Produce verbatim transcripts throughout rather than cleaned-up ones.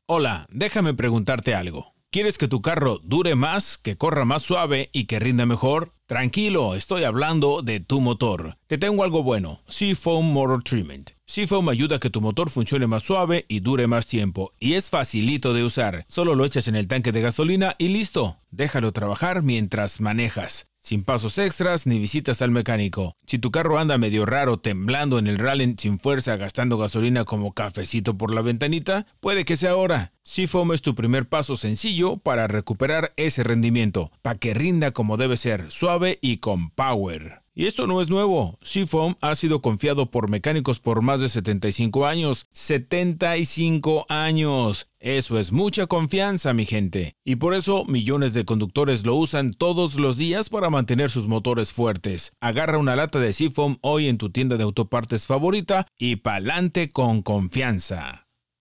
Hola, déjame preguntarte algo. ¿Quieres que tu carro dure más, que corra más suave y que rinda mejor? Tranquilo, estoy hablando de tu motor. Te tengo algo bueno, Seafoam Motor Treatment. Seafoam ayuda a que tu motor funcione más suave y dure más tiempo. Y es facilito de usar. Solo lo echas en el tanque de gasolina y listo. Déjalo trabajar mientras manejas. Sin pasos extras ni visitas al mecánico. Si tu carro anda medio raro, temblando en el rally sin fuerza, gastando gasolina como cafecito por la ventanita, puede que sea ahora. Seafoam es tu primer paso sencillo para recuperar ese rendimiento, para que rinda como debe ser, suave y con power. Y esto no es nuevo. Seafoam ha sido confiado por mecánicos por más de setenta y cinco años. ¡setenta y cinco años! Eso es mucha confianza, mi gente. Y por eso millones de conductores lo usan todos los días para mantener sus motores fuertes. Agarra una lata de Seafoam hoy en tu tienda de autopartes favorita y pa'lante con confianza.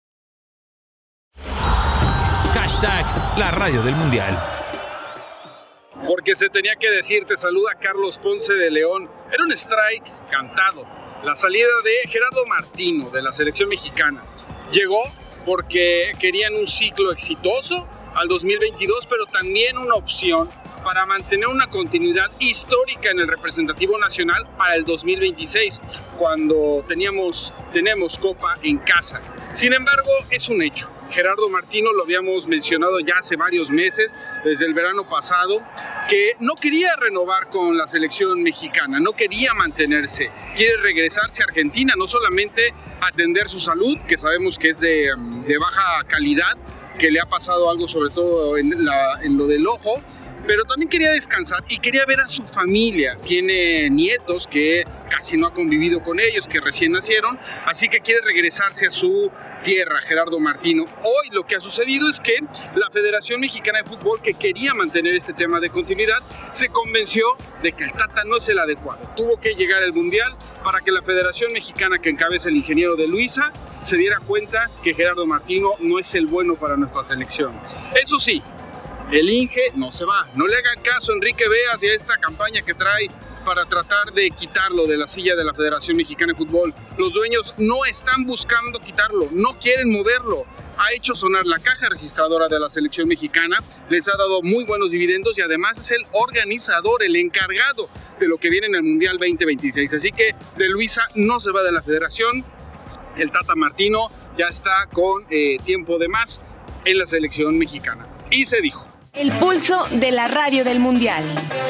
Hashtag la radio del mundial. Porque se tenía que decir, te saluda Carlos Ponce de León. Era un strike cantado. La salida de Gerardo Martino de la selección mexicana. Llegó porque querían un ciclo exitoso al dos mil veintidós, pero también una opción para mantener una continuidad histórica en el representativo nacional para el dos mil veintiséis, cuando teníamos, tenemos Copa en casa. Sin embargo, es un hecho. Gerardo Martino, lo habíamos mencionado ya hace varios meses, desde el verano pasado, que no quería renovar con la selección mexicana, no quería mantenerse, quiere regresarse a Argentina, no solamente atender su salud, que sabemos que es de, de baja calidad, que le ha pasado algo sobre todo en, la, en lo del ojo, pero también quería descansar y quería ver a su familia. Tiene nietos que casi no ha convivido con ellos, que recién nacieron, así que quiere regresarse a su tierra, Gerardo Martino. Hoy lo que ha sucedido es que la Federación Mexicana de Fútbol, que quería mantener este tema de continuidad, se convenció de que el Tata no es el adecuado. Tuvo que llegar al Mundial para que la Federación Mexicana, que encabeza el ingeniero de Luisa, se diera cuenta que Gerardo Martino no es el bueno para nuestra selección. Eso sí, el Inge no se va. No le hagan caso a Enrique Beas y a esta campaña que trae para tratar de quitarlo de la silla de la Federación Mexicana de Fútbol. Los dueños no están buscando quitarlo, no quieren moverlo. Ha hecho sonar la caja registradora de la selección mexicana, les ha dado muy buenos dividendos y además es el organizador, el encargado de lo que viene en el Mundial veinte veintiséis. Así que de Luisa no se va de la Federación. El Tata Martino ya está con eh, tiempo de más en la selección mexicana. Y se dijo. El pulso de la radio del mundial.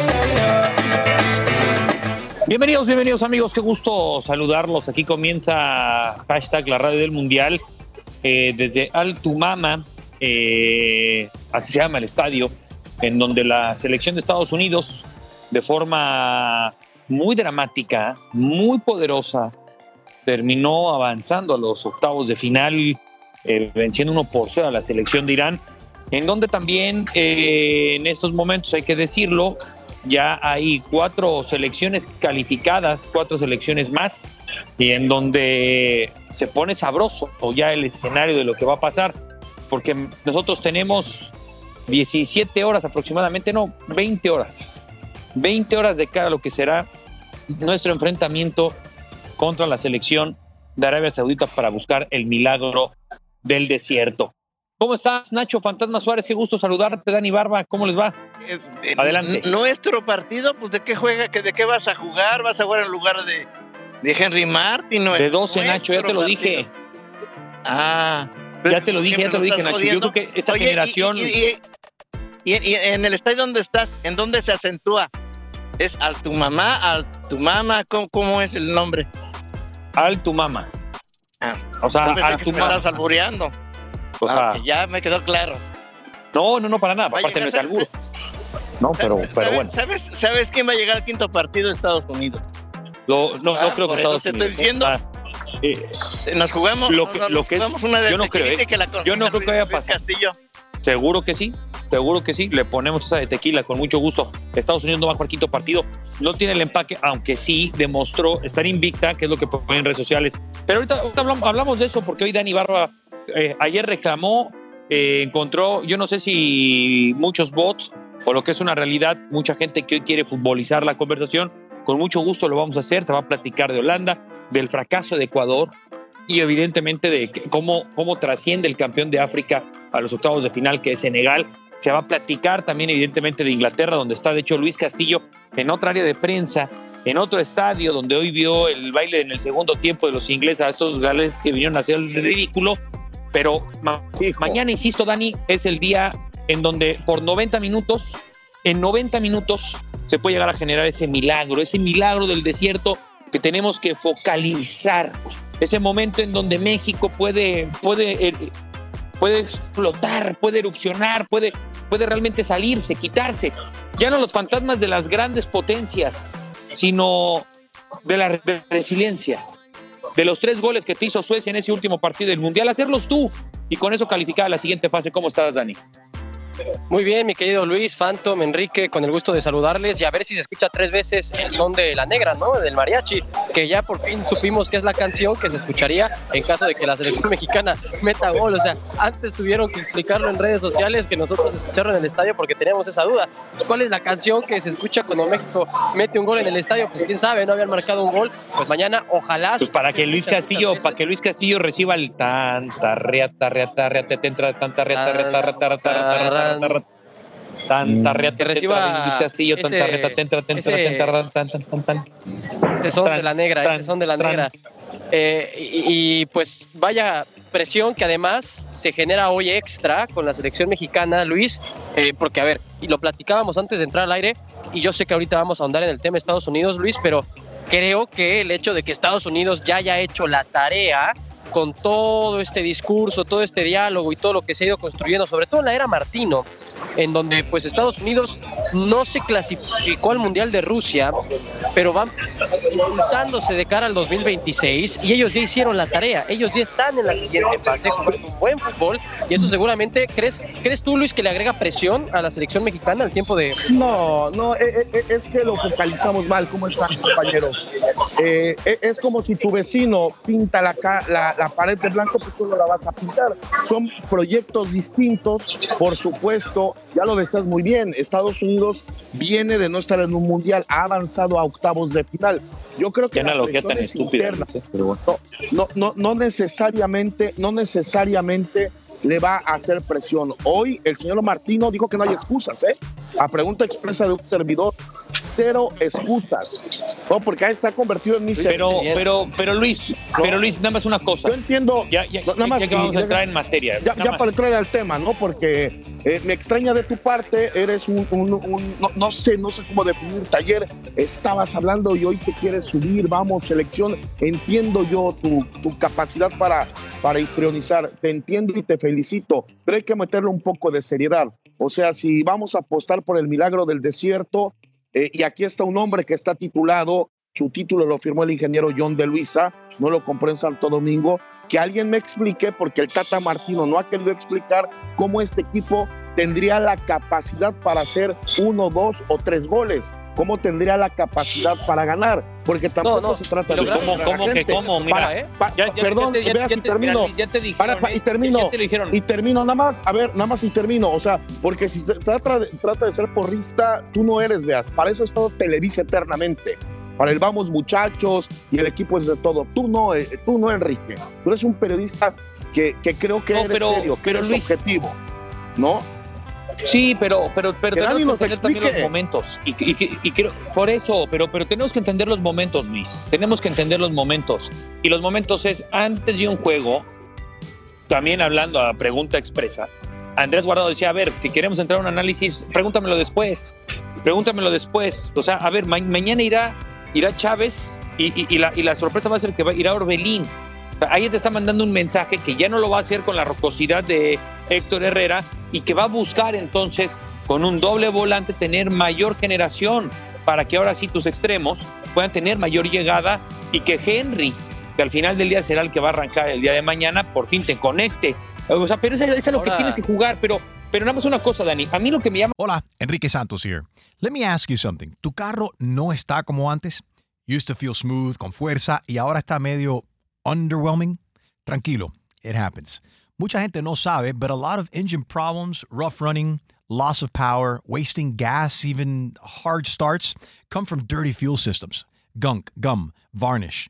Bienvenidos, bienvenidos amigos, qué gusto saludarlos. Aquí comienza hashtag la radio del mundial eh, desde Altumama, eh, así se llama el estadio, en donde la selección de Estados Unidos, de forma muy dramática, muy poderosa, terminó avanzando a los octavos de final, eh, venciendo uno por cero a la selección de Irán, en donde también eh, en estos momentos, hay que decirlo, ya hay cuatro selecciones calificadas, cuatro selecciones más, y en donde se pone sabroso ya el escenario de lo que va a pasar, porque nosotros tenemos diecisiete horas aproximadamente, no, veinte horas, veinte horas de cara a lo que será nuestro enfrentamiento contra la selección de Arabia Saudita para buscar el milagro del desierto. ¿Cómo estás, Nacho Fantasma Suárez? Qué gusto saludarte, Dani Barba. ¿Cómo les va? Eh, eh, Adelante. Nuestro partido, pues ¿de qué juega? ¿De qué vas a jugar? ¿Vas a jugar en lugar de, de Henry Martin? No, de doce, Nacho, ya te lo partido. dije. Ah. Ya te lo dije, ya te lo dije, Nacho. Jodiendo? Yo creo que esta Oye, generación... Y, y, y, y, y en el estadio donde estás, ¿en dónde se acentúa? ¿Es Altumama? ¿Altumama? ¿Cómo, cómo es el nombre? Altumama. Ah, o sea, Altumama. Que me estás albureando. O sea, ah, ya me quedó claro. No, no, no, para nada. Aparte no es albur. No, pero, ¿sabes, pero bueno. ¿sabes, ¿Sabes quién va a llegar al quinto partido de Estados Unidos? Lo, no, ah, no creo que Estados te Unidos. Estoy diciendo. Ah, eh, nos jugamos, lo que, nos, lo que jugamos es, una de yo no creo, eh, que la yo no creo que vaya a pasar. Castillo. Seguro que sí, seguro que sí. Le ponemos esa de tequila con mucho gusto. Estados Unidos no va a jugar quinto partido. No tiene el empaque, aunque sí demostró estar invicta, que es lo que ponen en redes sociales. Pero ahorita, ahorita hablamos, hablamos de eso porque hoy Dani Barba eh, ayer reclamó. Eh, encontró, yo no sé si muchos bots o lo que es una realidad, mucha gente que hoy quiere futbolizar la conversación, con mucho gusto lo vamos a hacer, se va a platicar de Holanda, del fracaso de Ecuador, y evidentemente de que- cómo, cómo trasciende el campeón de África a los octavos de final, que es Senegal. Se va a platicar también evidentemente de Inglaterra, donde está de hecho Luis Castillo en otra área de prensa, en otro estadio donde hoy vio el baile en el segundo tiempo de los ingleses a estos gales que vinieron a hacer el ridículo. Pero ma- mañana, insisto, Dani, es el día en donde por noventa minutos, en noventa minutos se puede llegar a generar ese milagro, ese milagro del desierto que tenemos que focalizar, ese momento en donde México puede, puede, eh, puede explotar, puede erupcionar, puede, puede realmente salirse, quitarse. Ya no los fantasmas de las grandes potencias, sino de la re- resiliencia, de los tres goles que te hizo Suecia en ese último partido del Mundial, hacerlos tú y con eso calificar a la siguiente fase. ¿Cómo estás, Dani? Muy bien, mi querido Luis, Phantom, Enrique, con el gusto de saludarles y a ver si se escucha tres veces el son de la negra, ¿no? Del mariachi, que ya por fin supimos que es la canción que se escucharía en caso de que la selección mexicana meta gol. O sea, antes tuvieron que explicarlo en redes sociales que nosotros escucharlo en el estadio porque teníamos esa duda. Pues, ¿cuál es la canción que se escucha cuando México mete un gol en el estadio? Pues quién sabe, no habían marcado un gol. Pues mañana, ojalá. Pues para que Luis Castillo, para que Luis Castillo reciba el tan tarreata, reata, reata, tentra, tan tarreata, reata, reata, reata, reata, tanta reata, que reciba Luis Castillo, tanta ese- reata, tentra, tentra, ese- tentra, tan, tan, tan, tan. Ese son Tran, de la negra, tran, ese son de la tran. negra. Eh, y, y, pues vaya presión que además se genera hoy extra con la selección mexicana, Luis, eh, porque a ver, y lo platicábamos antes de entrar al aire, y yo sé que ahorita vamos a ahondar en el tema Estados Unidos, Luis, pero creo que el hecho de que Estados Unidos ya haya hecho la tarea con todo este discurso, todo este diálogo y todo lo que se ha ido construyendo, sobre todo en la era Martino, en donde pues Estados Unidos no se clasificó al Mundial de Rusia, pero van impulsándose de cara al dos mil veintiséis y ellos ya hicieron la tarea, ellos ya están en la siguiente fase jugando un buen fútbol y eso seguramente, ¿crees, ¿crees tú, Luis, que le agrega presión a la selección mexicana al tiempo de... No, no, eh, eh, es que lo focalizamos mal. ¿Cómo están, compañeros? Eh, eh, es como si tu vecino pinta la, ca- la, la pared de blanco, pues tú no la vas a pintar. Son proyectos distintos, por supuesto. Ya lo decías muy bien, Estados Unidos viene de no estar en un mundial, ha avanzado a octavos de final. Yo creo que Qué la analogía presión tan es estúpida, interna. Luis, ¿eh? Pero bueno. No, no, no necesariamente, no necesariamente le va a hacer presión. Hoy el señor Martino dijo que no hay excusas, ¿eh? A pregunta expresa de un servidor, cero excusas. No, porque ahí está convertido en mister Pero, pero, pero Luis, No. pero Luis, nada más una cosa. Yo entiendo, Ya, ya, no, nada ya- más ya que vamos y- a entrar en materia. ya, nada ya más. para entrar al tema, ¿no? Porque eh, me extraña de tu parte, eres un, un- un- no, no sé, no sé cómo definirte. Ayer estabas hablando y hoy te quieres subir, vamos, selección. Entiendo yo tu, tu capacidad para, para histrionizar, te entiendo y te felicito, pero hay que meterle un poco de seriedad. O sea, si vamos a apostar por el milagro del desierto, eh, y aquí está un hombre que está titulado, su título lo firmó el ingeniero John de Luisa, no lo compró en Santo Domingo, que alguien me explique, porque el Tata Martino no ha querido explicar cómo este equipo tendría la capacidad para hacer uno, dos o tres goles, cómo tendría la capacidad para ganar, porque tampoco No, no, se trata y lo de... grande- ¿Cómo, cómo que cómo? Mira, Para, ¿eh? pa- ya, ya, perdón, ya te, ya, veas ya y te- termino. mira, Luis, ya te dijeron, Para, pa- y ¿eh? termino. Ya te lo dijeron. Y termino nada más, a ver, nada más y termino, o sea, porque si se trata de, trata de ser porrista, tú no eres, veas, para eso es todo Televisa eternamente, para el vamos muchachos y el equipo es de todo, tú no, eh, tú no, Enrique, tú eres un periodista que, que creo que No, eres pero- serio, que pero eres Luis- objetivo, ¿no? Sí, pero, pero, pero Que tenemos Dani que nos entender también los explique. momentos. Y, y, y creo, por eso, pero, pero tenemos que entender los momentos, Luis. Tenemos que entender los momentos. Y los momentos es antes de un juego, también hablando a pregunta expresa, Andrés Guardado decía, a ver, si queremos entrar a un análisis, pregúntamelo después. Pregúntamelo después. O sea, a ver, ma- mañana irá, irá Chávez y, y, y, la, y la sorpresa va a ser que va, irá Orbelín. O sea, ahí te está mandando un mensaje que ya no lo va a hacer con la rocosidad de Héctor Herrera y que va a buscar entonces con un doble volante tener mayor generación para que ahora sí tus extremos puedan tener mayor llegada y que Henry, que al final del día será el que va a arrancar el día de mañana, por fin te conecte. O sea, pero eso es lo que Ahora- tienes que jugar, pero, pero nada más una cosa, Dani, a mí lo que me llama... Hola, Enrique Santos here. Let me ask you something. ¿Tu carro no está como antes? Used to feel smooth, con fuerza, y ahora está medio underwhelming? Tranquilo, it happens. Mucha gente no sabe, but a lot of engine problems, rough running, loss of power, wasting gas, even hard starts, come from dirty fuel systems. Gunk, gum, varnish.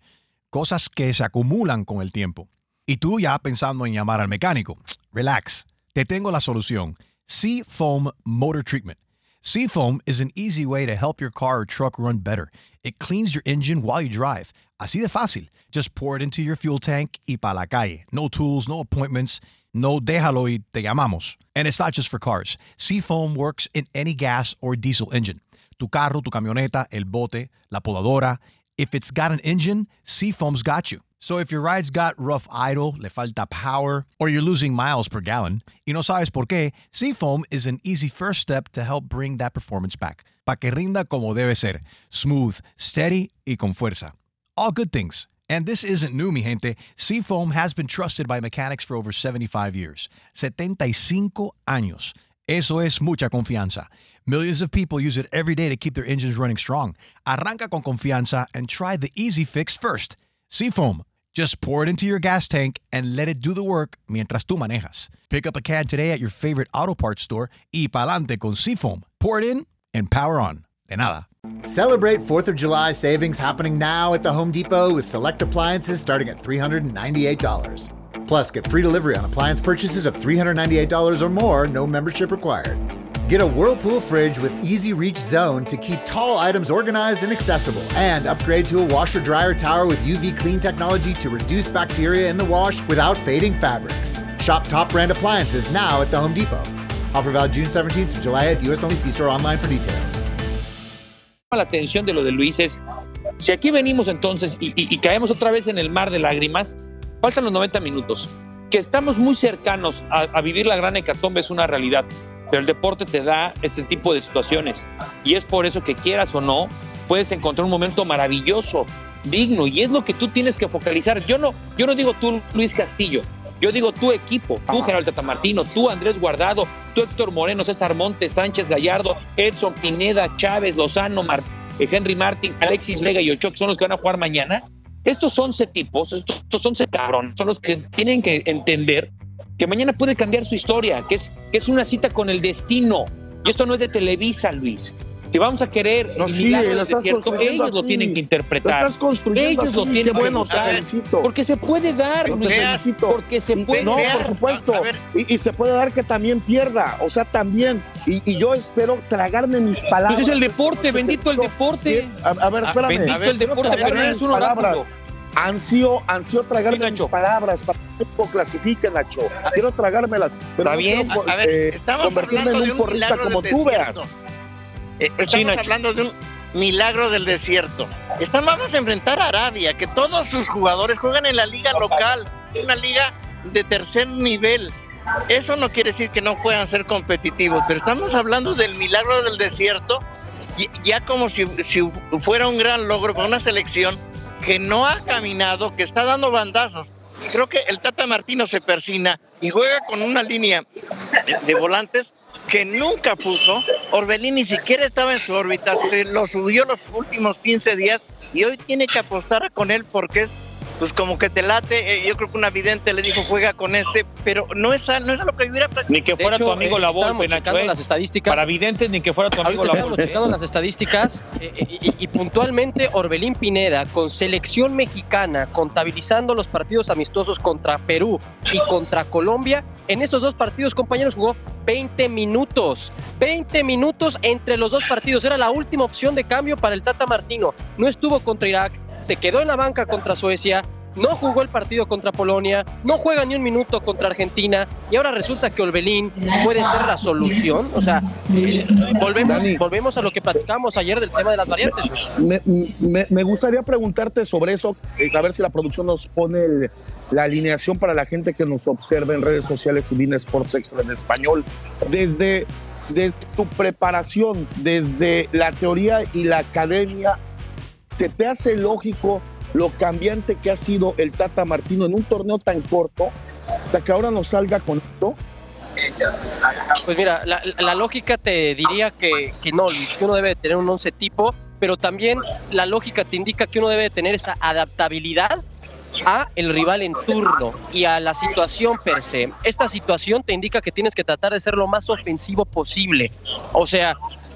cosas que se acumulan con el tiempo. Y tú ya pensando en llamar al mecánico. Relax, te tengo la solución. Seafoam Motor Treatment. Seafoam is an easy way to help your car or truck run better. It cleans your engine while you drive. Así de fácil. Just pour it into your fuel tank y pa' la calle. No tools, no appointments. No déjalo y te llamamos. And it's not just for cars. Seafoam works in any gas or diesel engine. Tu carro, tu camioneta, el bote, la podadora. If it's got an engine, Seafoam's got you. So if your ride's got rough idle, le falta power, or you're losing miles per gallon, y no sabes por qué, Seafoam is an easy first step to help bring that performance back. Pa' que rinda como debe ser. Smooth, steady y con fuerza. All good things. And this isn't new, mi gente. Seafoam has been trusted by mechanics for over seventy-five years. setenta y cinco años. Eso es mucha confianza. Millions of people use it every day to keep their engines running strong. Arranca con confianza and try the easy fix first. Seafoam. Just pour it into your gas tank and let it do the work mientras tú manejas. Pick up a can today at your favorite auto parts store y pa'lante con Seafoam. Pour it in and power on. De nada. Celebrate fourth of July savings happening now at the Home Depot with select appliances starting at three hundred ninety-eight dollars. Plus, get free delivery on appliance purchases of three hundred ninety-eight dollars or more, no membership required. Get a Whirlpool fridge with Easy Reach Zone to keep tall items organized and accessible. And upgrade to a washer-dryer tower with U V clean technology to reduce bacteria in the wash without fading fabrics. Shop top brand appliances now at the Home Depot. Offer valid June seventeenth to July eighth, U S only. See store online for details. La atención de lo de Luis es, si aquí venimos entonces y, y, y caemos otra vez en el mar de lágrimas, faltan los noventa minutos. Que estamos muy cercanos a, a vivir la gran hecatombe es una realidad, pero el deporte te da este tipo de situaciones y es por eso que quieras o no, puedes encontrar un momento maravilloso, digno, y es lo que tú tienes que focalizar. Yo no, yo no digo tú, Luis Castillo, yo digo tu equipo, tú, Gerardo Tata Martino, tú, Andrés Guardado, tú, Héctor Moreno, César Montes, Sánchez Gallardo, Edson Pineda, Chávez, Lozano, Mar- Henry Martin, Alexis Vega y Ochoa, que son los que van a jugar mañana. Estos once tipos, estos, estos once cabrones, son los que tienen que entender que mañana puede cambiar su historia, que es, que es una cita con el destino. Y esto no es de Televisa, Luis. Si vamos a querer no, el sí, milagro del desierto, ellos así. lo tienen que interpretar. Lo estás construyendo ellos así, lo tienen qué bueno, que buscar. felicito. Porque se puede dar, Luis, felicito. porque se puede No, dar. por supuesto. Y, y se puede dar que también pierda. O sea, también. Y, y yo espero tragarme mis palabras. Pues es el deporte, bendito el deporte. A, a ver, espérame. Bendito a ver, el deporte, pero no eres un oráculo. Ansío, ansío tragarme Sí, mis palabras para que no clasifique, Nacho. Quiero tragármelas. Pero Está no bien. quiero, A, a ver, eh, estamos convertirme hablando en de un un porrista milagro como del tú veas. desierto. Eh, estamos Sí, Nacho. hablando de un milagro del desierto. Estamos a enfrentar a Arabia, que todos sus jugadores juegan en la liga local, una liga de tercer nivel. Eso no quiere decir que no puedan ser competitivos, pero estamos hablando del milagro del desierto, ya como si, si fuera un gran logro con una selección que no ha caminado, que está dando bandazos. Creo que el Tata Martino se persina y juega con una línea de volantes que nunca puso. Orbelín ni siquiera estaba en su órbita, se lo subió los últimos quince días y hoy tiene que apostar con él porque es, pues como que te late. Eh, yo creo que una vidente le dijo juega con este, pero no es a, no es a lo que hubiera practicado. Ni que fuera hecho, tu amigo eh, la estábamos Volpe, checando Nacho, eh. las estadísticas. Para videntes, ni que fuera tu amigo Ahorita la estamos Volpe. checando las estadísticas eh, y, y, y puntualmente Orbelín Pineda con selección mexicana contabilizando los partidos amistosos contra Perú y contra Colombia. En estos dos partidos, compañeros, jugó veinte minutos. veinte minutos entre los dos partidos. Era la última opción de cambio para el Tata Martino. No estuvo contra Irak, se quedó en la banca contra Suecia, no jugó el partido contra Polonia, no juega ni un minuto contra Argentina y ahora resulta que Orbelín puede ser la solución. O sea, volvemos, volvemos a lo que platicábamos ayer del tema de las variantes. Me, me, me gustaría preguntarte sobre eso, eh, a ver si la producción nos pone el, la alineación para la gente que nos observa en redes sociales y Bein Sports Extra en español. Desde, desde tu preparación, desde la teoría y la academia, ¿te, te hace lógico lo cambiante que ha sido el Tata Martino en un torneo tan corto hasta que ahora nos salga con esto? Pues mira, la, la lógica te diría que, que no, Luis, que uno debe de tener un once tipo, pero también la lógica te indica que uno debe de tener esa adaptabilidad a el rival en turno y a la situación per se. Esta situación te indica que tienes que tratar de ser lo más ofensivo posible. O sea,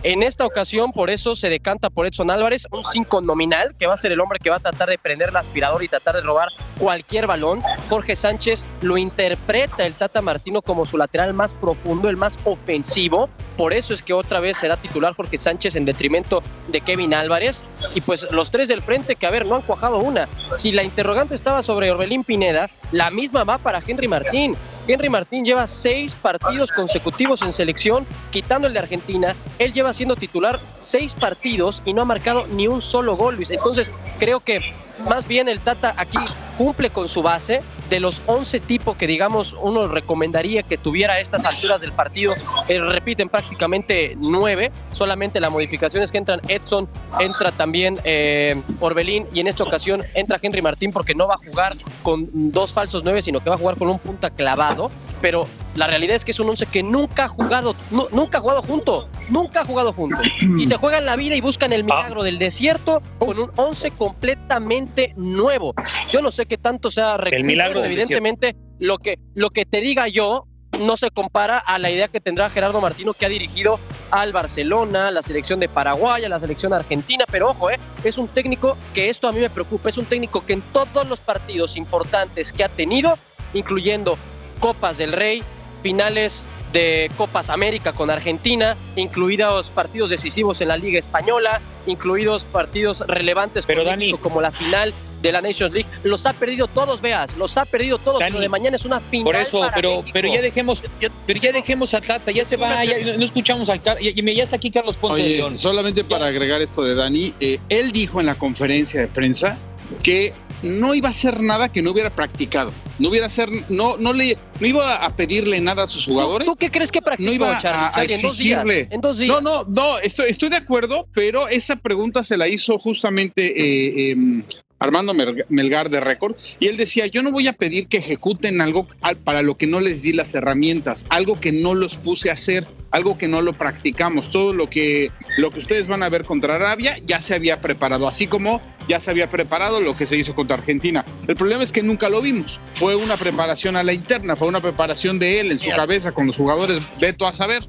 En esta ocasión, por eso se decanta por Edson Álvarez, un cinco nominal, que va a ser el hombre que va a tratar de prender la aspiradora y tratar de robar cualquier balón. Jorge Sánchez lo interpreta el Tata Martino como su lateral más profundo, el más ofensivo. Por eso es que otra vez será titular Jorge Sánchez en detrimento de Kevin Álvarez. Y pues los tres del frente que, a ver, no han cuajado una. Si la interrogante estaba sobre Orbelín Pineda, la misma va para Henry Martín. Henry Martín lleva seis partidos consecutivos en selección, quitando el de Argentina. Él lleva siendo titular seis partidos y no ha marcado ni un solo gol, Luis. Entonces, creo que más bien el Tata aquí cumple con su base. De los once tipos que, digamos, uno recomendaría que tuviera a estas alturas del partido, eh, repiten prácticamente nueve. Solamente la modificación es que entran Edson, entra también eh, Orbelín, y en esta ocasión entra Henry Martín porque no va a jugar con dos falsos nueve, sino que va a jugar con un punta clavado. Pero la realidad es que es un once que nunca ha jugado, no, nunca ha jugado junto, nunca ha jugado junto. Y se juegan la vida y buscan el milagro del desierto con un once completamente nuevo. Yo no sé qué tanto sea el milagro. Evidentemente, lo que, lo que te diga yo no se compara a la idea que tendrá Gerardo Martino, que ha dirigido al Barcelona, a la selección de Paraguay, a la selección argentina. Pero ojo, eh, es un técnico que esto a mí me preocupa. Es un técnico que en todos los partidos importantes que ha tenido, incluyendo Copas del Rey, finales de Copas América con Argentina, incluidos partidos decisivos en la Liga Española, incluidos partidos relevantes pero con Dani, México, como la final de la Nations League, los ha perdido todos, veas, los ha perdido todos. Dani, lo de mañana es una final. Por eso, para pero, México. pero ya dejemos, pero ya dejemos a Tata, ya se va, ya, no escuchamos al Car, ya, ya está aquí Carlos Ponce Oye, de León. Solamente para agregar esto de Dani, eh, él dijo en la conferencia de prensa que no iba a hacer nada que no hubiera practicado, no hubiera hacer, no, no le, no iba a pedirle nada a sus jugadores. ¿Tú, tú qué crees que practicó, no iba Charlie? a, a Charlie, en dos días, exigirle. en dos días. No, no, no, estoy, estoy de acuerdo, pero esa pregunta se la hizo justamente eh, eh, Armando Melgar de Récord, y él decía, yo no voy a pedir que ejecuten algo para lo que no les di las herramientas, algo que no los puse a hacer, algo que no lo practicamos. Todo lo que, lo que ustedes van a ver contra Arabia ya se había preparado, así como ya se había preparado lo que se hizo contra Argentina. El problema es que nunca lo vimos. Fue una preparación a la interna, fue una preparación de él en su cabeza con los jugadores, veto a saber.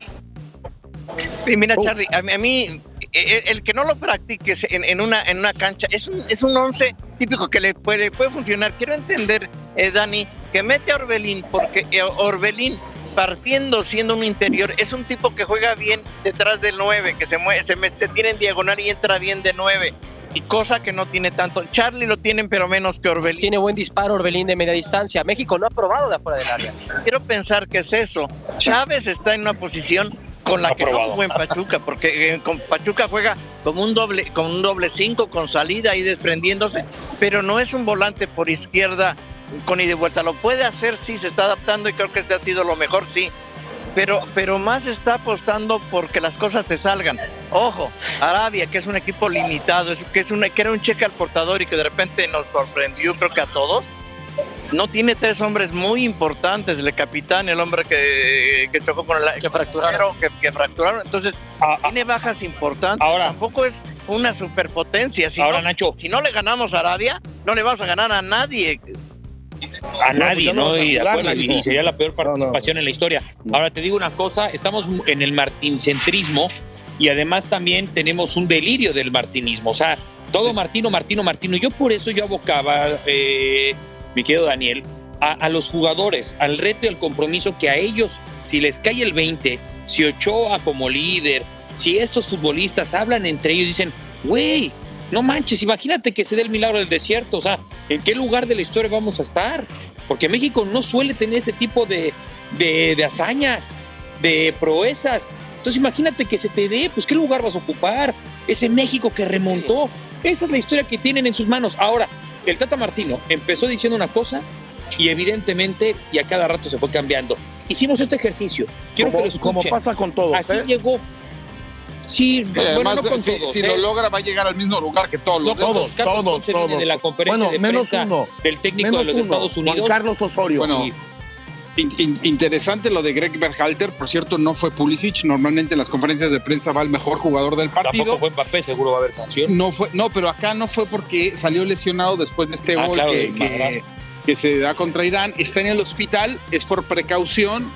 Y mira, Charlie, a mí, a mí el, el que no lo practiques en, en, una, en una cancha es un, es un once típico que le puede, puede funcionar. Quiero entender, eh, Dani, que mete a Orbelín, porque eh, Orbelín, partiendo siendo un interior, es un tipo que juega bien detrás del nueve, que se mueve, se, se tiene en diagonal y entra bien de nueve. Y cosa que no tiene tanto. Charlie lo tienen, pero menos que Orbelín. Tiene buen disparo Orbelín de media distancia. México no ha probado de afuera del área. Quiero pensar que es eso. Chávez está en una posición con la que no jugó en Pachuca, porque eh, con Pachuca juega como un doble, con un doble cinco, con salida y desprendiéndose, pero no es un volante por izquierda con ida y de vuelta. Lo puede hacer, sí, se está adaptando y creo que este ha sido lo mejor, sí. Pero, pero más está apostando porque las cosas te salgan. Ojo, Arabia, que es un equipo limitado, es, que, es una, que era un cheque al portador y que de repente nos sorprendió, creo que a todos. No tiene tres hombres muy importantes, el capitán, el hombre que, que chocó con el que fracturaron. Que, que fracturaron. Entonces, ah, tiene bajas importantes. Ahora, tampoco es una superpotencia. Si ahora, no, Nacho, si no le ganamos a Arabia, no le vamos a ganar a nadie. A nadie, ¿no? Y, acuerdo, y y sería la peor participación no, no. en la historia. Ahora te digo una cosa, estamos en el martincentrismo y además también tenemos un delirio del martinismo. O sea, todo Martino, Martino, Martino. Yo por eso yo abocaba, eh, mi querido Daniel, a, a los jugadores, al reto y al compromiso que a ellos, si les cae el veinte, si Ochoa como líder, si estos futbolistas hablan entre ellos y dicen, güey, no manches, imagínate que se dé el milagro del desierto, o sea, ¿en qué lugar de la historia vamos a estar? Porque México no suele tener ese tipo de, de, de hazañas, de proezas. Entonces imagínate que se te dé, pues ¿qué lugar vas a ocupar? Ese México que remontó. Esa es la historia que tienen en sus manos. Ahora, el Tata Martino empezó diciendo una cosa y evidentemente y a cada rato se fue cambiando. Hicimos este ejercicio. Quiero como, que lo escuchen. como pasa con todos. Así ¿eh? llegó. Sí, Eh, bueno, además, no con si, todos, si ¿eh? lo logra, va a llegar al mismo lugar que todos los No, demás. todos, Carlos todos, Ponce viene todos. de la conferencia Bueno, de menos prensa uno. del técnico Menos de los uno, Estados Unidos. Juan Carlos Osorio. Bueno, Y- in- in- interesante lo de Greg Berhalter. Por cierto, no fue Pulisic. Normalmente en las conferencias de prensa va el mejor jugador del partido. Tampoco fue Mbappé, seguro va a haber sanción. No fue, no, pero acá no fue porque salió lesionado después de este Ah, gol claro, que, del que, madrazo. que se da contra Irán. Está en el hospital, es por precaución.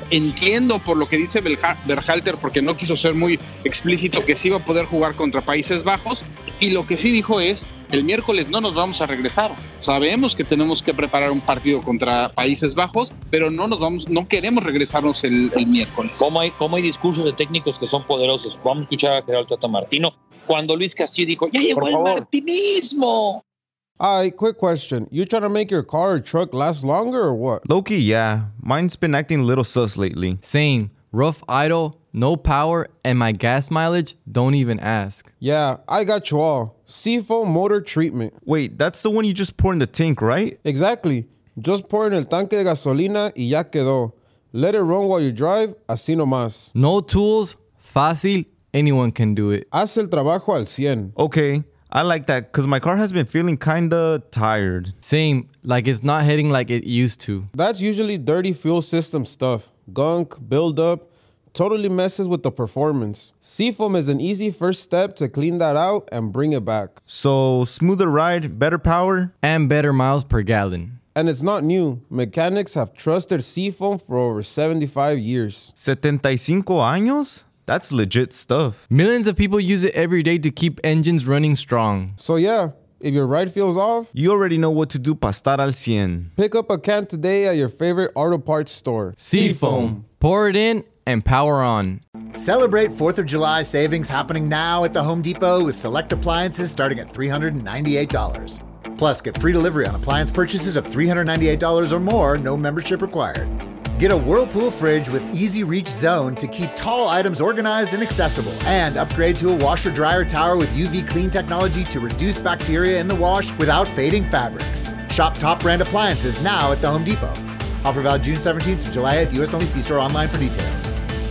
Entiendo por lo que dice Berhalter, porque no quiso ser muy explícito, que sí iba a poder jugar contra Países Bajos, y lo que sí dijo es, el miércoles no nos vamos a regresar. Sabemos que tenemos que preparar un partido contra Países Bajos, pero no nos vamos, no queremos regresarnos el, el miércoles. ¿Cómo hay, cómo hay discursos de técnicos que son poderosos? Vamos a escuchar a Gerardo Tata Martino, cuando Luis Castillo dijo, ¡ya llegó el martinismo! All right, quick question. You trying to make your car or truck last longer or what? Low-key, yeah. Mine's been acting a little sus lately. Same. Rough idle, no power, and my gas mileage, don't even ask. Yeah, I got you all. Seafoam motor treatment. Wait, that's the one you just pour in the tank, right? Exactly. Just pour in el tanque de gasolina y ya quedó. Let it run while you drive, así nomás. No tools, fácil, anyone can do it. Haz el trabajo al cien. Okay. I like that because my car has been feeling kinda tired. Same, like it's not hitting like it used to. That's usually dirty fuel system stuff. Gunk, buildup, totally messes with the performance. Seafoam is an easy first step to clean that out and bring it back. So, smoother ride, better power? And better miles per gallon. And it's not new. Mechanics have trusted Seafoam for over seventy-five years. setenta y cinco años? That's legit stuff. Millions of people use it every day to keep engines running strong. So yeah, if your ride feels off, you already know what to do para estar al cien. Pick up a can today at your favorite auto parts store. Seafoam. Pour it in and power on. Celebrate fourth of July savings happening now at the Home Depot with select appliances starting at three hundred ninety-eight dollars. Plus, get free delivery on appliance purchases of three hundred ninety-eight dollars or more, no membership required. Get a Whirlpool fridge with Easy Reach Zone to keep tall items organized and accessible. And upgrade to a washer-dryer tower with U V clean technology to reduce bacteria in the wash without fading fabrics. Shop top brand appliances now at the Home Depot. Offer valid June seventeenth to July eighth, U S only. See store online for details.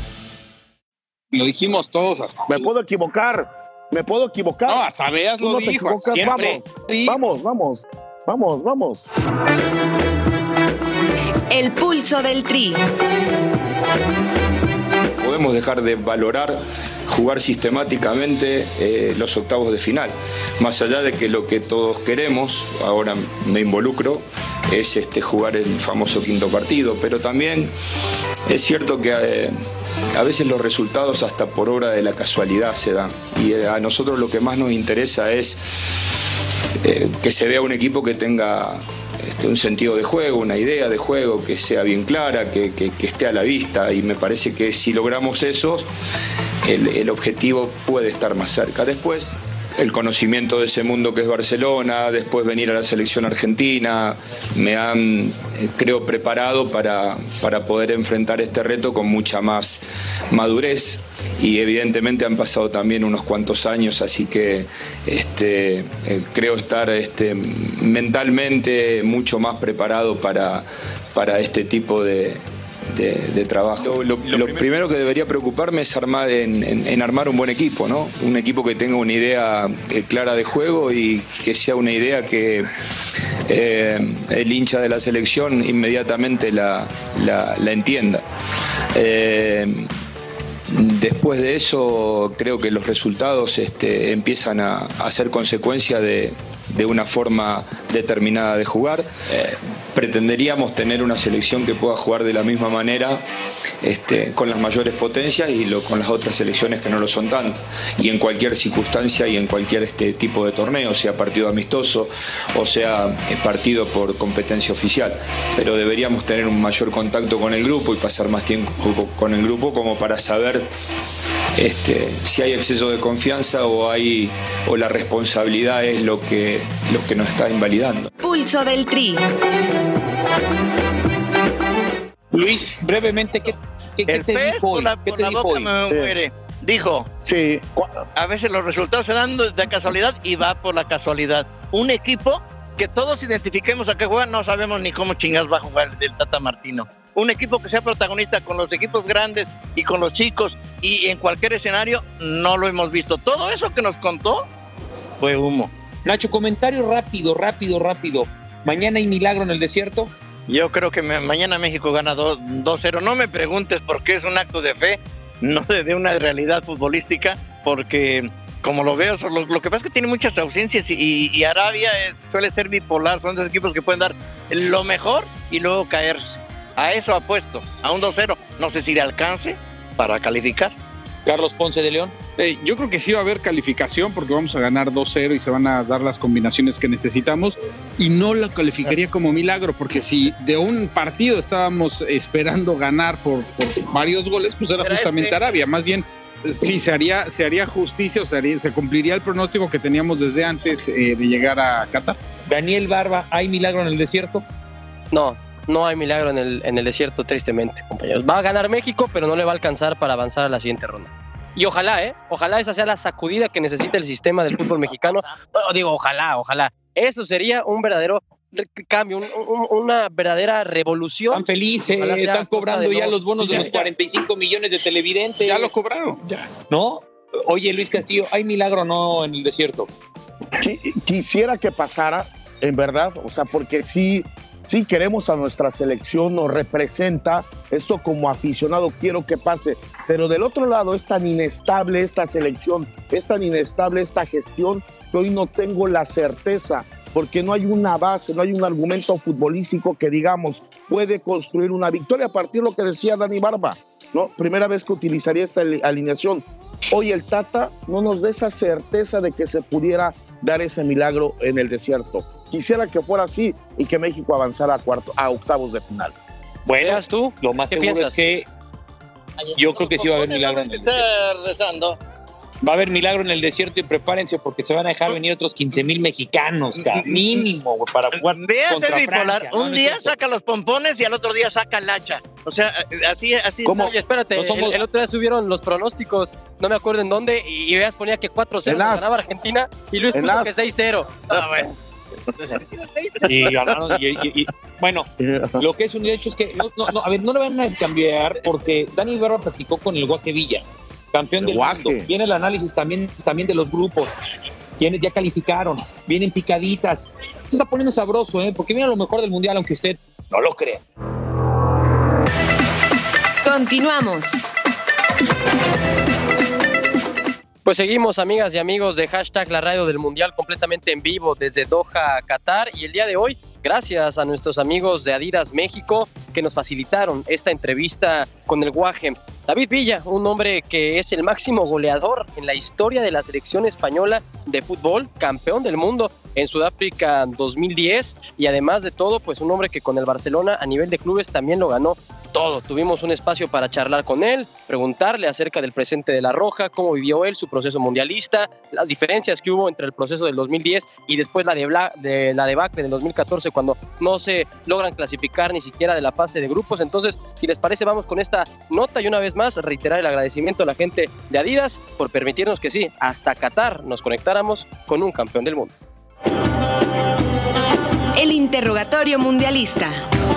Lo dijimos todos hasta... Me puedo equivocar. Me puedo equivocar. No, hasta Veas lo no dijo. Vamos, sí. vamos, vamos, vamos, vamos. El pulso del Tri. Podemos dejar de valorar jugar sistemáticamente eh, los octavos de final. Más allá de que lo que todos queremos, ahora me involucro, es este, jugar el famoso quinto partido, pero también es cierto que eh, a veces los resultados hasta por obra de la casualidad se dan. Y eh, a nosotros lo que más nos interesa es eh, que se vea un equipo que tenga Este, un sentido de juego, una idea de juego que sea bien clara, que, que, que esté a la vista, y me parece que si logramos eso, el, el objetivo puede estar más cerca. Después, el conocimiento de ese mundo que es Barcelona, después venir a la selección argentina, me han, creo, preparado para, para poder enfrentar este reto con mucha más madurez. Y evidentemente han pasado también unos cuantos años, así que este, eh, creo estar este, mentalmente mucho más preparado para, para este tipo de, de, de trabajo. Lo, lo, lo primero que debería preocuparme es armar, en, en, en armar un buen equipo, ¿no? Un equipo que tenga una idea eh, clara de juego y que sea una idea que eh, el hincha de la selección inmediatamente la, la, la entienda. Eh, Después de eso, creo que los resultados este, empiezan a, a ser consecuencia de, de una forma determinada de jugar. Eh, pretenderíamos tener una selección que pueda jugar de la misma manera este, con las mayores potencias y lo, con las otras selecciones que no lo son tanto. Y en cualquier circunstancia y en cualquier este, tipo de torneo, sea partido amistoso o sea eh, partido por competencia oficial. Pero deberíamos tener un mayor contacto con el grupo y pasar más tiempo con el grupo como para saber Este, si hay exceso de confianza o hay o la responsabilidad es lo que, lo que nos está invalidando. Pulso del Tri. Luis, brevemente, ¿qué, qué, qué te pez dijo hoy? La, ¿Qué te la dijo boca hoy? me muere. Dijo, sí. A veces los resultados se dan de casualidad y va por la casualidad. Un equipo que todos identifiquemos a qué juega, no sabemos ni cómo chingados va a jugar el del Tata Martino. Un equipo que sea protagonista con los equipos grandes y con los chicos y en cualquier escenario, no lo hemos visto. Todo eso que nos contó fue humo. Nacho, comentario rápido, rápido, rápido. ¿Mañana hay milagro en el desierto? Yo creo que me, mañana México gana dos cero. No me preguntes por qué, es un acto de fe, no de, de una realidad futbolística, porque como lo veo, lo, lo que pasa es que tiene muchas ausencias y, y, y Arabia eh, suele ser bipolar, son dos equipos que pueden dar lo mejor y luego caerse. A eso apuesto, a un dos cero. No sé si le alcance para calificar. Carlos Ponce de León. Eh, yo creo que sí va a haber calificación porque vamos a ganar dos cero y se van a dar las combinaciones que necesitamos, y no lo calificaría como milagro, porque si de un partido estábamos esperando ganar por, por varios goles, pues era justamente este... Arabia. Más bien, sí, se haría, se haría justicia, o se, haría, se cumpliría el pronóstico que teníamos desde antes eh, de llegar a Qatar. Daniel Barba, ¿hay milagro en el desierto? No, no hay milagro en el, en el desierto, tristemente, compañeros. Va a ganar México, pero no le va a alcanzar para avanzar a la siguiente ronda. Y ojalá, ¿eh? Ojalá esa sea la sacudida que necesita el sistema del fútbol mexicano. Bueno, digo, ojalá, ojalá. Eso sería un verdadero cambio, un, un, una verdadera revolución. Están felices, están cobrando ya los bonos de los cuarenta y cinco millones de televidentes. Ya lo cobraron, ya. ¿No? Oye, Luis Castillo, ¿hay milagro o no en el desierto? Quisiera que pasara, en verdad, o sea, porque sí... Sí, queremos a nuestra selección, nos representa, esto como aficionado quiero que pase, pero del otro lado es tan inestable esta selección, es tan inestable esta gestión que hoy no tengo la certeza, porque no hay una base, no hay un argumento futbolístico que digamos puede construir una victoria a partir de lo que decía Dani Barba, ¿no? Primera vez que utilizaría esta alineación. Hoy el Tata no nos da esa certeza de que se pudiera dar ese milagro en el desierto. Quisiera que fuera así y que México avanzara a, cuarto, a octavos de final. Bueno, tú, lo más seguro piensas? Es que yo creo que sí va a haber milagro en el desierto. Rezando. Va a haber milagro en el desierto y prepárense porque se van a dejar venir otros quince mil mexicanos, cara, mínimo, para jugar Vea contra ser bipolar. Francia. Un no, día no saca los pompones y al otro día saca el hacha. O sea, así así. ¿Cómo? Oye, espérate, no somos... el, el otro día subieron los pronósticos, no me acuerdo en dónde, y, y veas ponía que cuatro cero ganaba Argentina y Luis puso que seis cero. Ah, bueno. Y ganaron y, y, y bueno, lo que es un hecho es que no, no, no, a ver, no lo van a cambiar porque Dani Barba practicó con el Guaje Villa, campeón el del guaje. mundo. Viene el análisis también, también de los grupos, quienes ya calificaron, vienen picaditas. Se está poniendo sabroso, ¿eh? Porque viene lo mejor del mundial, aunque usted no lo crea. Continuamos. Pues seguimos, amigas y amigos de Hashtag La Radio del Mundial, completamente en vivo desde Doha, Qatar. Y el día de hoy, gracias a nuestros amigos de Adidas México que nos facilitaron esta entrevista con el Guaje. David Villa, un hombre que es el máximo goleador en la historia de la selección española de fútbol, campeón del mundo en Sudáfrica dos mil diez, y además de todo, pues un hombre que con el Barcelona a nivel de clubes también lo ganó todo. Tuvimos un espacio para charlar con él, preguntarle acerca del presente de La Roja, cómo vivió él su proceso mundialista, las diferencias que hubo entre el proceso del dos mil diez y después la de, Bla, de la debacle del dos mil catorce, cuando no se logran clasificar ni siquiera de la fase de grupos. Entonces, si les parece, vamos con esta nota y una vez más reiterar el agradecimiento a la gente de Adidas por permitirnos que sí, hasta Qatar nos conectáramos con un campeón del mundo. El interrogatorio mundialista.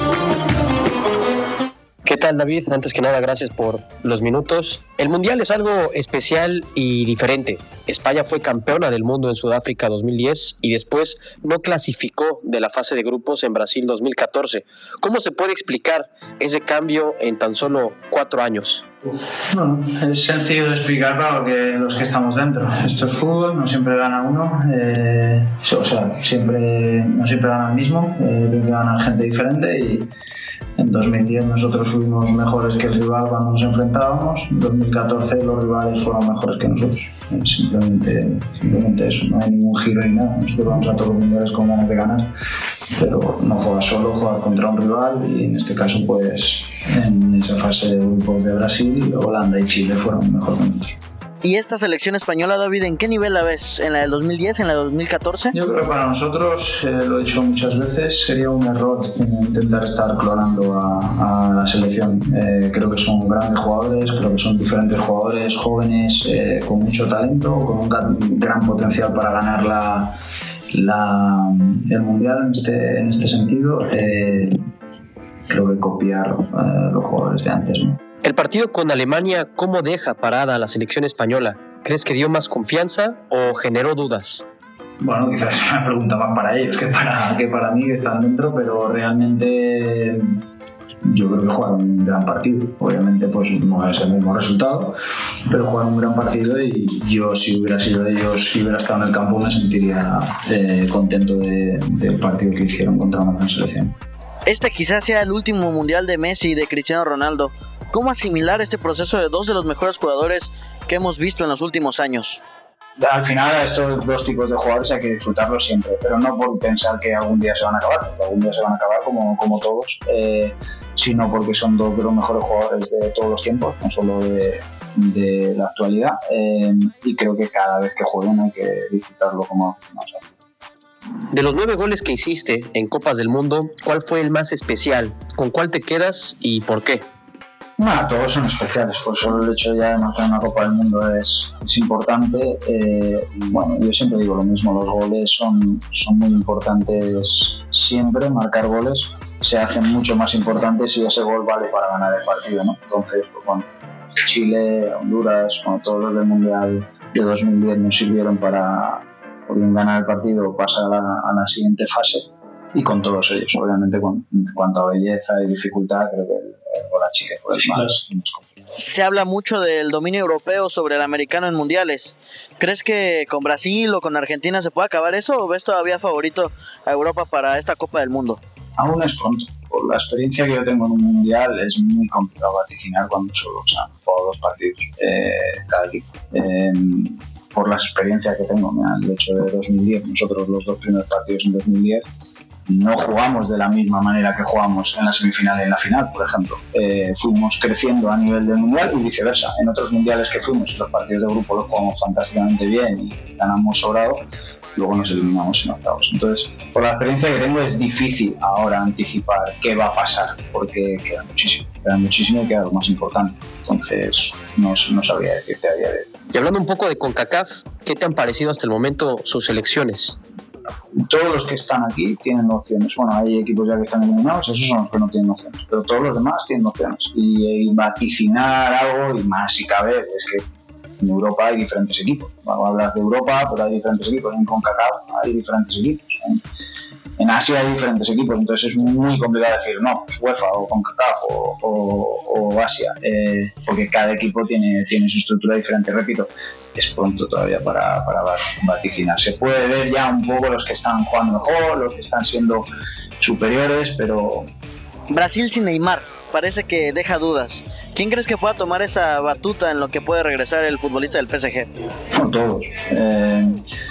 ¿Qué tal, David? Antes que nada, gracias por los minutos. El Mundial es algo especial y diferente. España fue campeona del mundo en Sudáfrica dos mil diez y después no clasificó de la fase de grupos en Brasil dos mil catorce. ¿Cómo se puede explicar ese cambio en tan solo cuatro años? Bueno, es sencillo de explicar para los que estamos dentro. Esto es fútbol, no siempre gana uno, eh, o sea, siempre, no siempre gana el mismo, eh, tiene que ganar gente diferente y en dos mil diez nosotros fuimos mejores que el rival cuando nos enfrentábamos, en dos mil catorce los rivales fueron mejores que nosotros. Eh, simplemente, simplemente eso, no hay ningún giro ni nada. Nosotros vamos a todos los mundiales con ganas de ganar, pero no juegas solo, juegas contra un rival y en este caso pues en esa fase de grupos de Brasil, Holanda y Chile fueron mejor que nosotros. ¿Y esta selección española, David, en qué nivel la ves? ¿En la del dos mil diez, en la del dos mil catorce? Yo creo que para nosotros, eh, lo he dicho muchas veces, sería un error intentar estar clonando a, a la selección. Eh, creo que son grandes jugadores, creo que son diferentes jugadores jóvenes eh, con mucho talento, con un gran, gran potencial para ganar la, la, el Mundial en este, en este sentido. Eh, creo que copiar eh, los jugadores de antes, ¿no? El partido con Alemania, ¿cómo deja parada a la selección española? ¿Crees que dio más confianza o generó dudas? Bueno, quizás es una pregunta más para ellos que para, que para mí, que están dentro, pero realmente yo creo que jugaron un gran partido. Obviamente pues no es el mismo resultado, pero jugaron un gran partido y yo, si hubiera sido de ellos, si hubiera estado en el campo, me sentiría eh, contento de, del partido que hicieron contra una gran selección. Este quizás sea el último mundial de Messi y de Cristiano Ronaldo. ¿Cómo asimilar este proceso de dos de los mejores jugadores que hemos visto en los últimos años? Al final a estos dos tipos de jugadores hay que disfrutarlos siempre, pero no por pensar que algún día se van a acabar, porque algún día se van a acabar como, como todos, eh, sino porque son dos de los mejores jugadores de todos los tiempos, no solo de, de la actualidad, eh, y creo que cada vez que jueguen hay que disfrutarlo como más. De los nueve goles que hiciste en Copas del Mundo, ¿cuál fue el más especial? ¿Con cuál te quedas y por qué? Bueno, todos son especiales, por solo el hecho ya de marcar una Copa del Mundo es, es importante. Eh, bueno, yo siempre digo lo mismo, los goles son, son muy importantes siempre, marcar goles se hacen mucho más importantes si ese gol vale para ganar el partido, ¿no? Entonces, pues bueno, Chile, Honduras, bueno, todos los del Mundial de dos mil diez nos sirvieron para por bien ganar el partido o pasar a la, a la siguiente fase, y con todos ellos, obviamente, con, en cuanto a belleza y dificultad, creo que el, el gol a Chile fue el más, el más complicado. Se habla mucho del dominio europeo sobre el americano en mundiales. ¿Crees que con Brasil o con Argentina se puede acabar eso, o ves todavía favorito a Europa para esta Copa del Mundo? Aún es pronto. Por la experiencia que yo tengo en un mundial, es muy complicado vaticinar cuando solo se han jugado dos partidos eh, cada equipo. Eh, por la experiencia que tengo, mira, el hecho de dos mil diez, nosotros los dos primeros partidos en dos mil diez no jugamos de la misma manera que jugamos en la semifinal y en la final, por ejemplo. Eh, fuimos creciendo a nivel del mundial y viceversa. En otros mundiales que fuimos, los partidos de grupo los jugamos fantásticamente bien y ganamos sobrado, luego nos eliminamos en octavos. Entonces, por la experiencia que tengo, es difícil ahora anticipar qué va a pasar, porque queda muchísimo, queda muchísimo y queda lo más importante. Entonces, no, no sabría decirte a día de hoy. Y hablando un poco de CONCACAF, ¿qué te han parecido hasta el momento sus selecciones? Todos los que están aquí tienen opciones. Bueno, hay equipos ya que están eliminados, esos son los que no tienen opciones, pero todos los demás tienen opciones. Y, y vaticinar algo, y más si cabe, es que en Europa hay diferentes equipos. Vamos a hablar de Europa, pero hay diferentes equipos. En CONCACAF hay diferentes equipos. En, en Asia hay diferentes equipos, entonces es muy complicado decir, no, pues UEFA o CONCACAF o, o, o Asia, eh, porque cada equipo tiene, tiene su estructura diferente. Repito, es pronto todavía para, para vaticinar. Se puede ver ya un poco los que están jugando mejor, los que están siendo superiores, pero... Brasil sin Neymar parece que deja dudas. ¿Quién crees que pueda tomar esa batuta en lo que puede regresar el futbolista del P S G? Son todos. Eh,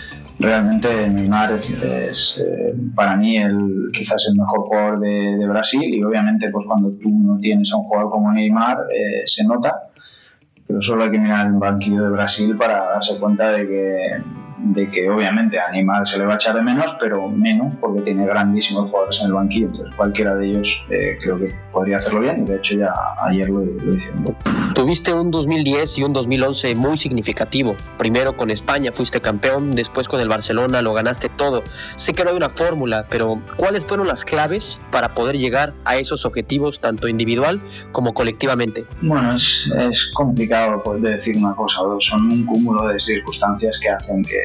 realmente Neymar es, es eh, para mí el, quizás el mejor jugador de, de Brasil, y obviamente pues cuando tú no tienes a un jugador como Neymar eh, se nota. Pero solo hay que mirar el banquillo de Brasil para darse cuenta de que, de que obviamente a Neymar se le va a echar de menos, pero menos porque tiene grandísimos jugadores en el banquillo. Entonces cualquiera de ellos eh, creo que podría hacerlo bien, y de hecho ya ayer lo, lo hicieron. Tuviste un dos mil diez y un dos mil once muy significativo. Primero con España fuiste campeón, después con el Barcelona lo ganaste todo. Sé que no hay una fórmula, pero ¿cuáles fueron las claves para poder llegar a esos objetivos tanto individual como colectivamente? Bueno, es, es complicado poder decir una cosa o dos. Son un cúmulo de circunstancias que hacen que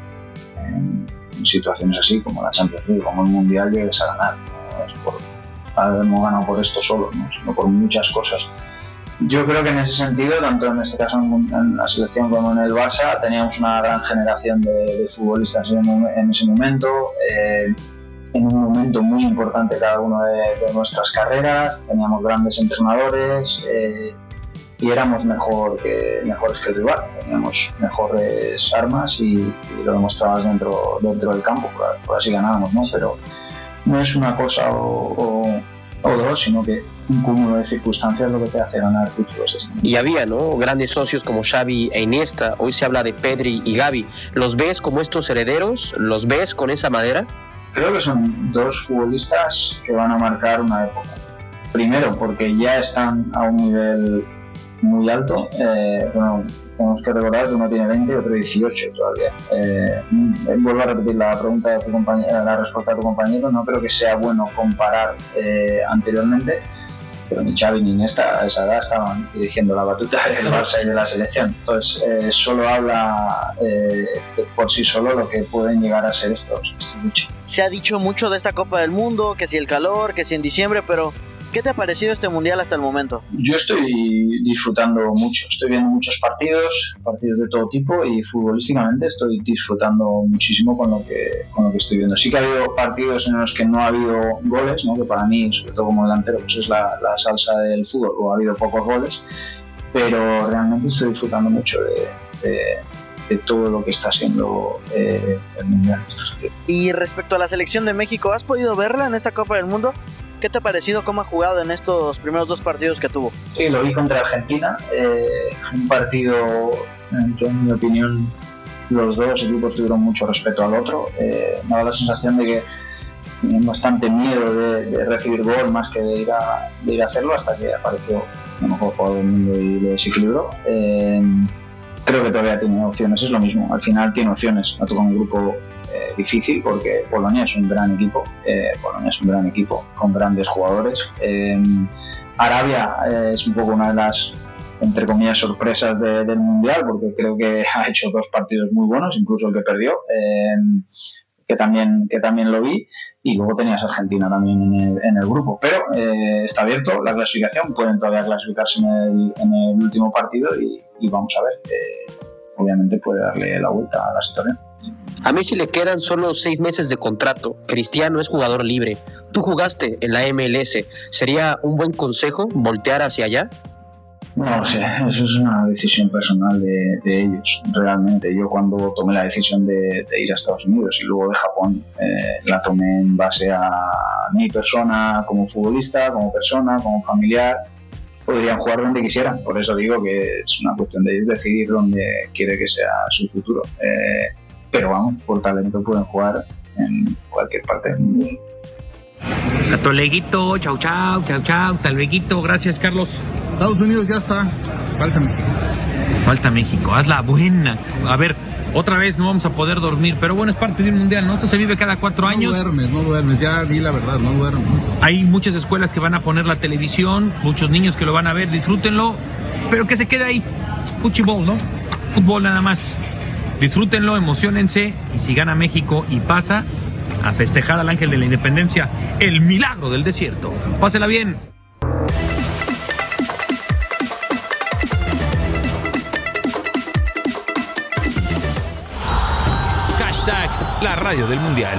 en situaciones así como la Champions League, como el Mundial, llegues a ganar. No es por habernos ganado por esto solo, ¿no? Sino por muchas cosas. Yo creo que en ese sentido, tanto en este caso en la selección como en el Barça, teníamos una gran generación de, de futbolistas en, en ese momento, eh, en un momento muy importante cada uno de, de nuestras carreras. Teníamos grandes entrenadores, eh, y éramos mejor que, mejores que el rival, teníamos mejores armas y, y lo demostrabas dentro, dentro del campo, por, por así ganábamos, ¿no? Pero no es una cosa o, o, o dos, sino que un cúmulo de circunstancias lo que te hace ganar títulos. Y había, ¿no?, grandes socios como Xavi e Iniesta. Hoy se habla de Pedri y Gavi. ¿Los ves como estos herederos? ¿Los ves con esa madera? Creo que son dos futbolistas que van a marcar una época. Primero, porque ya están a un nivel muy alto. Eh, bueno, tenemos que recordar que uno tiene veinte y otro dieciocho todavía. Eh, vuelvo a repetir la pregunta de tu compañero, la respuesta de tu compañero. No creo que sea bueno comparar eh, anteriormente, pero ni Xavi ni Iniesta a esa edad estaban dirigiendo la batuta del Barça y de la selección. Entonces, eh, solo habla eh, por sí solo lo que pueden llegar a ser estos, estos bichos. Se ha dicho mucho de esta Copa del Mundo, que si el calor, que si en diciembre, pero ¿Qué te ha parecido este mundial hasta el momento? Yo estoy disfrutando mucho, estoy viendo muchos partidos, partidos de todo tipo y futbolísticamente estoy disfrutando muchísimo con lo que, con lo que estoy viendo. Sí que ha habido partidos en los que no ha habido goles, ¿no? Que para mí, sobre todo como delantero, pues es la, la salsa del fútbol, o ha habido pocos goles, pero realmente estoy disfrutando mucho de, de, de todo lo que está siendo eh, el mundial. Y respecto a la selección de México, ¿has podido verla en esta Copa del Mundo? ¿Qué te ha parecido cómo ha jugado en estos primeros dos partidos que tuvo? Sí, lo vi contra Argentina. Eh, fue un partido en que, en mi opinión, los dos equipos tuvieron mucho respeto al otro. Eh, me da la sensación de que tenían bastante miedo de, de recibir gol más que de ir, a, de ir a hacerlo, hasta que apareció el mejor jugador del mundo y lo desequilibró. Eh, creo que todavía tiene opciones, es lo mismo. Al final tiene opciones. Ha tocado un grupo Eh, difícil porque Polonia es un gran equipo, eh, Polonia es un gran equipo con grandes jugadores. Eh, Arabia eh, es un poco una de las, entre comillas, sorpresas de, del mundial, porque creo que ha hecho dos partidos muy buenos, incluso el que perdió, eh, que también que también lo vi. Y luego tenías Argentina también en el, en el grupo, pero eh, está abierto la clasificación, pueden todavía clasificarse en el, en el último partido y, y vamos a ver, eh, obviamente puede darle la vuelta a la situación. A Messi le quedan solo seis meses de contrato. Cristiano es jugador libre. Tú jugaste en la M L S. ¿Sería un buen consejo voltear hacia allá? No lo sé, eso es una decisión personal de, de ellos, realmente. Yo cuando tomé la decisión de, de ir a Estados Unidos y luego de Japón, eh, la tomé en base a mi persona como futbolista, como persona, como familiar. Podrían jugar donde quisieran, por eso digo que es una cuestión de ellos decidir dónde quiere que sea su futuro. Eh, pero vamos, por talento pueden jugar en cualquier parte del mundo. Hasta luego, chau chau, chau chau, hasta luego, gracias Carlos. Estados Unidos ya está, falta México. Falta México, hazla buena. A ver, otra vez no vamos a poder dormir, pero bueno, es parte de un mundial, ¿no? Esto se vive cada cuatro años. No duermes, no duermes, ya di la verdad, no duermes. Hay muchas escuelas que van a poner la televisión, muchos niños que lo van a ver, disfrútenlo, pero que se quede ahí. Fútbol, ¿no? Fútbol nada más. Disfrútenlo, emociónense, y si gana México y pasa, a festejar al ángel de la independencia, el milagro del desierto. Pásela bien. Hashtag la radio del mundial.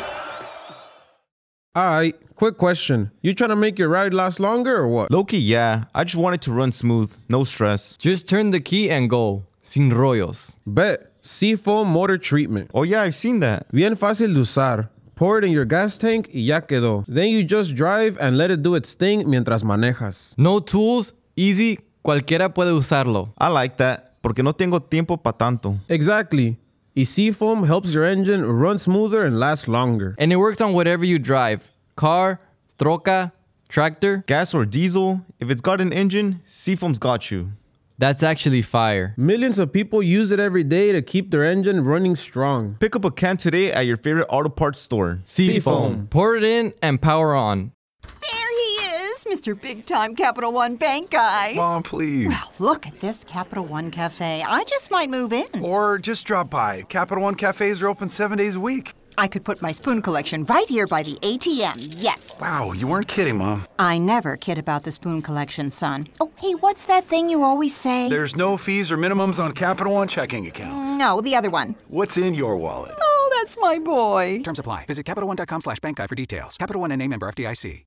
Alright, quick question. You trying to make your ride last longer or what? Low-key, yeah. I just want it to run smooth, no stress. Just turn the key and go. Sin rollos. Bet. Seafoam Motor Treatment. Oh yeah, I've seen that. Bien fácil de usar. Pour it in your gas tank y ya quedó. Then you just drive and let it do its thing mientras manejas. No tools, easy, cualquiera puede usarlo. I like that, porque no tengo tiempo pa' tanto. Exactly. Y Seafoam helps your engine run smoother and last longer. And it works on whatever you drive. Car, troca, tractor. Gas or diesel, if it's got an engine, Seafoam's got you. That's actually fire. Millions of people use it every day to keep their engine running strong. Pick up a can today at your favorite auto parts store. Seafoam. Pour it in and power on. There he is, Mister Big Time Capital One Bank guy. Mom, please. Well, look at this Capital One Cafe. I just might move in. Or just drop by. Capital One cafes are open seven days a week. I could put my spoon collection right here by the A T M, yes. Wow, you weren't kidding, Mom. I never kid about the spoon collection, son. Oh, hey, what's that thing you always say? There's no fees or minimums on Capital One checking accounts. No, the other one. What's in your wallet? Oh, that's my boy. Terms apply. Visit CapitalOne.com slash bank guide for details. Capital One and a member F D I C.